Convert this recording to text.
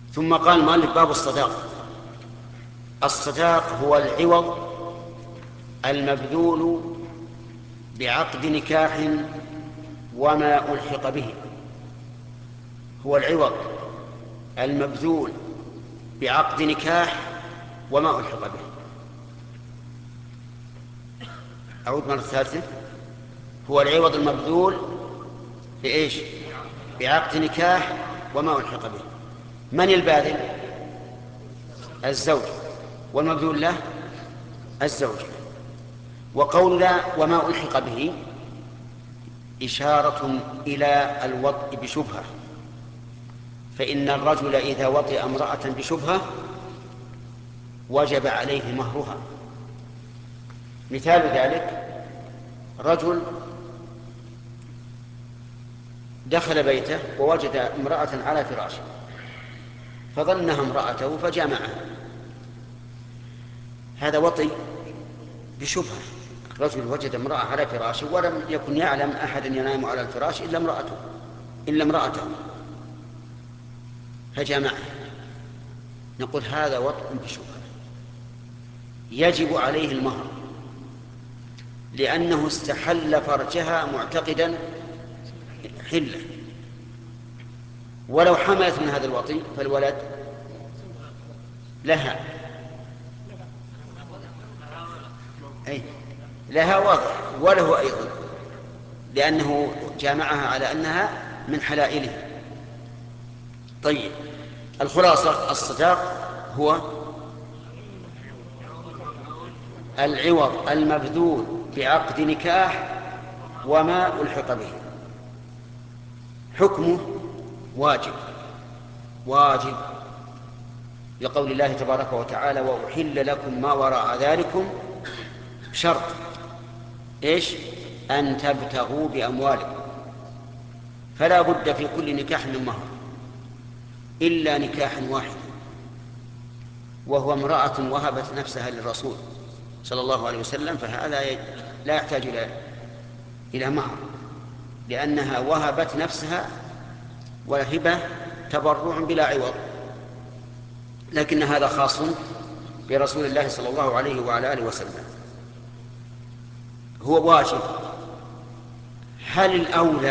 ثم قال المؤلف: باب الصداق. الصداق هو العوض المبذول بعقد نكاح وما ألحق به. هو العوض المبذول بعقد نكاح وما ألحق به. أعود مرة ثالثة: هو العوض المبذول بإيش؟ بعقد نكاح وما ألحق به. من الباذل؟ الزوج، والمبذول له الزوج. وقولنا وما ألحق به إشارة إلى الوطء بشبهة، فإن الرجل إذا وطئ امرأة بشبهة وجب عليه مهرها. مثال ذلك: رجل دخل بيته ووجد امرأة على فراشه فظنها امرأته فجامعها. هذا وطئ بشبهة. رجل وجد امرأة على فراشه ولم يكن يعلم أحد ينام على الفراش إلا امرأته فجامعها. نقول هذا وطئ بشبهة، يجب عليه المهر، لأنه استحل فرجها معتقدا حله. ولو حملت من هذا الوطي فالولد لها، أي لها واضح، وله أيضا، لأنه جامعها على أنها من حلائله. طيب، الخلاصة: الصداق هو العوض المبذول بعقد نكاح وما ألحق به. حكمه واجب، واجب لقول الله تبارك وتعالى: وأحل لكم ما وراء ذلكم، شرط إيش؟ أن تبتغوا بأموالكم. فلا بد في كل نكاح من مهر إلا نكاحا واحدا، وهو امرأة وهبت نفسها للرسول صلى الله عليه وسلم، فهذا لا يحتاج إلى مهر، لأنها وهبت نفسها، والهبة تبرع بلا عوض. لكن هذا خاص برسول الله صلى الله عليه وعلى آله وسلم. هو واجب. هل الأولى